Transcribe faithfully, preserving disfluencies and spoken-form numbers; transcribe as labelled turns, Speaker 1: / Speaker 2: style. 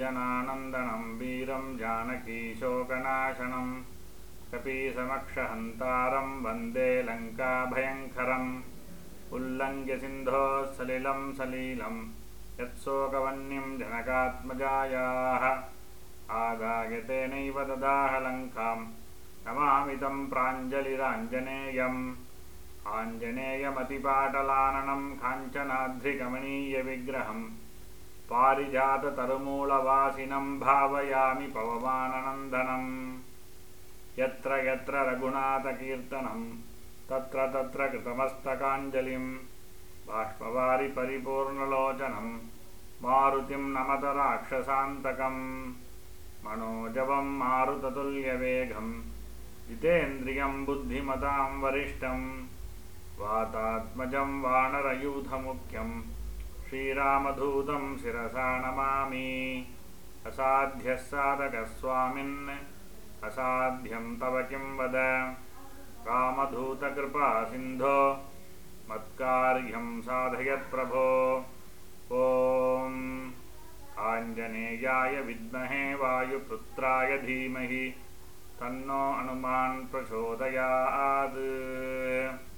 Speaker 1: भजनानन्दनं वीरं जानकीशोकनाशनं कपीसमक्षहन्तारं वन्दे लङ्काभयङ्करम् उल्लङ्घ्य सिन्धोः सलिलं सलीलं यत्शोकवह्निं जनकात्मजायाः आदाय तेनैव ददाह लङ्कां नमामि तं प्राञ्जलिराञ्जनेयम् आञ्जनेयमतिपाटलाननं काञ्चनाद्रिकमनीयविग्रहं पारिजाततरुमूलवासिनं भावयामि पवमाननन्दनं यत्र यत्र रघुनाथकीर्तनं तत्र तत्र कृतमस्तकाञ्जलिं बाष्पवारि परिपूर्णलोचनं मारुतिं नमत राक्षसान्तकं मनोजवं मारुततुल्यवेगं जितेन्द्रियं बुद्धिमतां वरिष्ठं वातात्मजं वानरयूथमुख्यं श्रीरामदूतं शिरसा नमामि। असाध्यः साधकः स्वामिन् असाध्यं तव किं वद रामदूतकृपा सिन्धो मत्कार्यं साधयत्प्रभो। ॐ आञ्जनेयाय विद्महे वायुपुत्राय धीमहि तन्नो हनुमान् प्रचोदयात्।